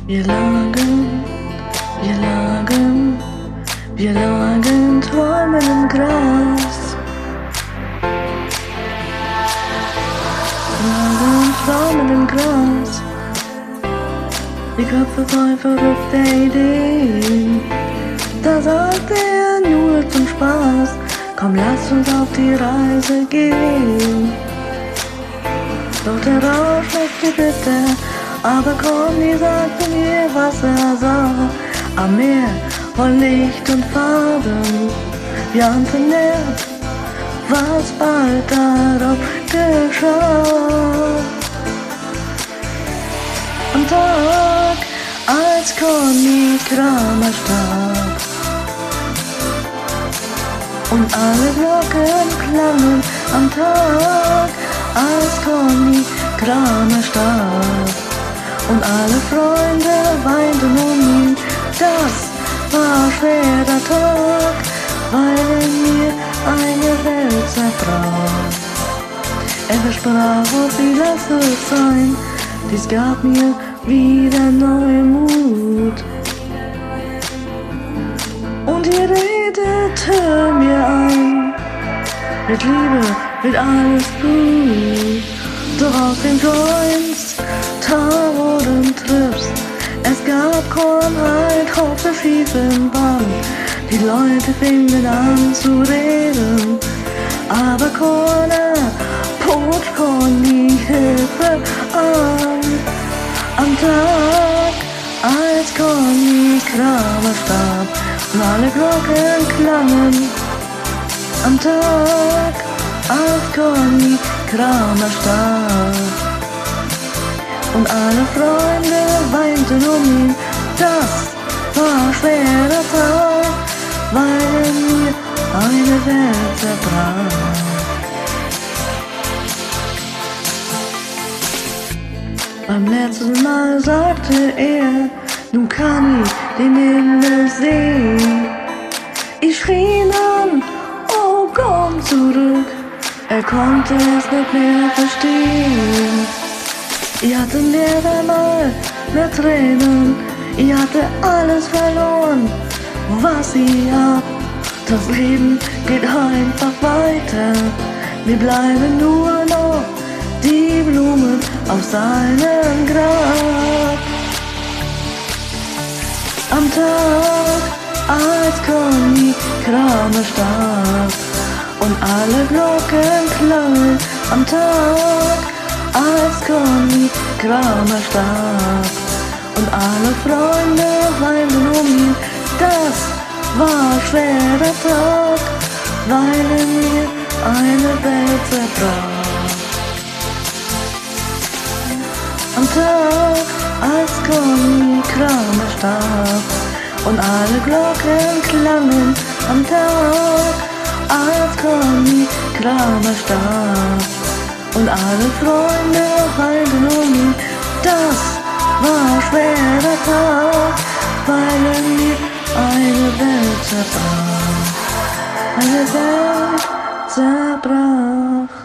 Wir lagen träumen im Gras. Träumen im Gras. Die Köpfe voll verrückter Ideen. Da sagt er nur zum Spaß: Komm, lass uns auf die Reise gehen. Doch der Rausch schmeckte bitter, aber Conny sagte mir, was er sah. Am Meer voll Licht und Farben, wie antenniert, was bald darauf geschah. Am Tag, als Conny Kramer starb und alle Glocken klangen, am Tag, als Conny Kramer starb und alle Freunde weinten um ihn. Das war schwerer Tag, weil in mir eine Welt zerbrach. Er versprach, auf wie lass es sein, dies gab mir wieder neuen Mut. Und ihr redete mir ein, mit Liebe wird alles gut. Doch aus den Joints, Tauren trippst, es gab Kornheit auf der schiefen Bahn. Die Leute fingen an zu reden, aber keiner bot Conny Hilfe an. Am Tag, als Conny Kramer starb und alle Glocken klangen. Am Tag, als Conny Kramer starb und alle Freunde weinten um ihn. Das war schwerer Tag, weil in mir eine Welt zerbrach. Beim letzten Mal sagte er, nun kann ich den Himmel sehen. Ich schrie ihn an, oh komm zurück, er konnte es nicht mehr verstehen. Ich hatte mehrere mehr Tränen, ich hatte alles verloren, was ich hab. Das Leben geht einfach weiter, mir bleiben nur noch die Blumen auf seinem Grab. Am Tag, als Conny Kramer starb und alle Glocken klangen. Am Tag, als Conny Kramer starb und alle Freunde weinten um ihn. Das war schwerer Tag, weil in mir eine Welt zerbrach. Am Tag, als Conny Kramer starb und alle Glocken klangen. Am Tag, als Conny Kramer starb und alle Freunde weinten um ihn. Das war schwerer Tag, weil in mir eine Welt zerbrach. Eine Welt zerbrach.